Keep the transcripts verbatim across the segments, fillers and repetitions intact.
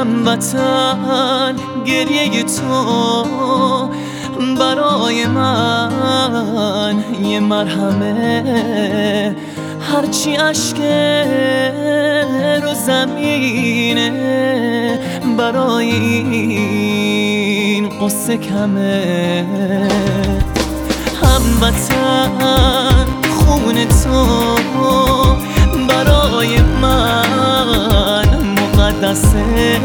هموطن گریه تو برای من یه مرهمه، هرچی اشک رو زمینه برای این قصه کمه. هموطن خون تو برای من مقدسه،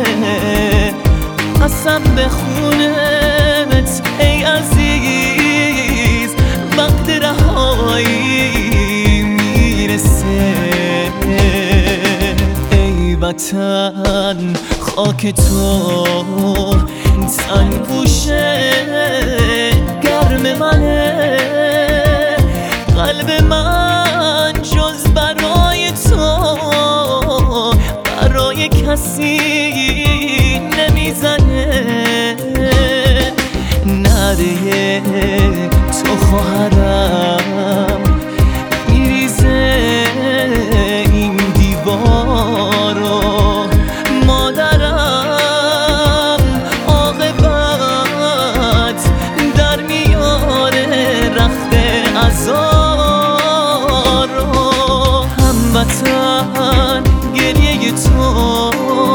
قسم به خونت ای عزیز وقت رهایی میرسه. ای وطن خاک تو تن پوشه گرم منه، قلب من جز برای تو برای کسی نمیزنه. نره تو خواهرم میریزه این دیوارو، مادرم عاقبت در میاره رخت عزارو. هموطن گریه تو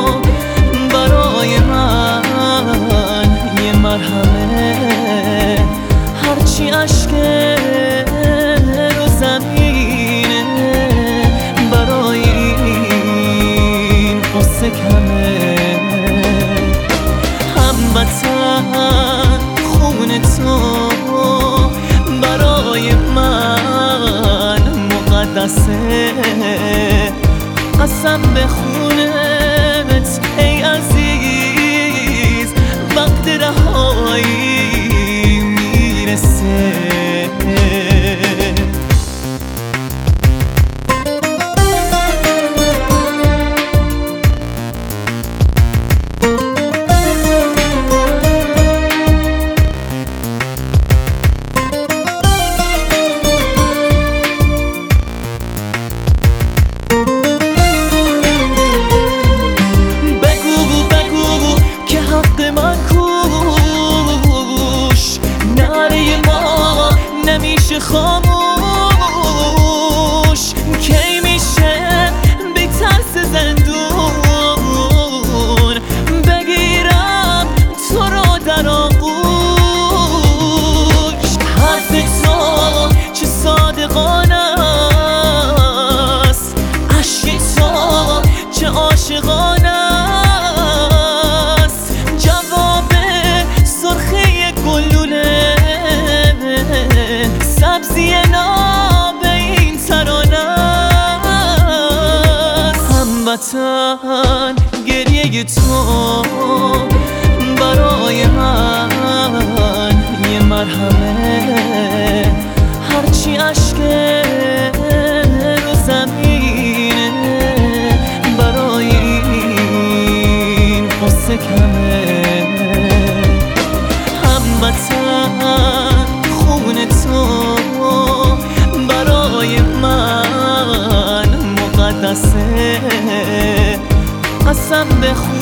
برای من یه مرهمه، هرچی اشک رو زمینه برای این قصه کمه. هموطن خون تو برای من مقدسه، قسم به خونت ای عزیز وقت رهایی میرسه. نمیشه خاموش، کی میشه بی ترس زندون بگیرم تو رو در آغوش. حرف تو چه صادقانه است، عشق تو چه عاشقانه است، جواب سرخی گلوله سبزی ناب این ترانه است. هموطن گریه تو برای من یه مرهمه، هرچی اشک رو زمینه برای این قصه کمه. هموطن خون تو برای من مقدسه، قسم به خون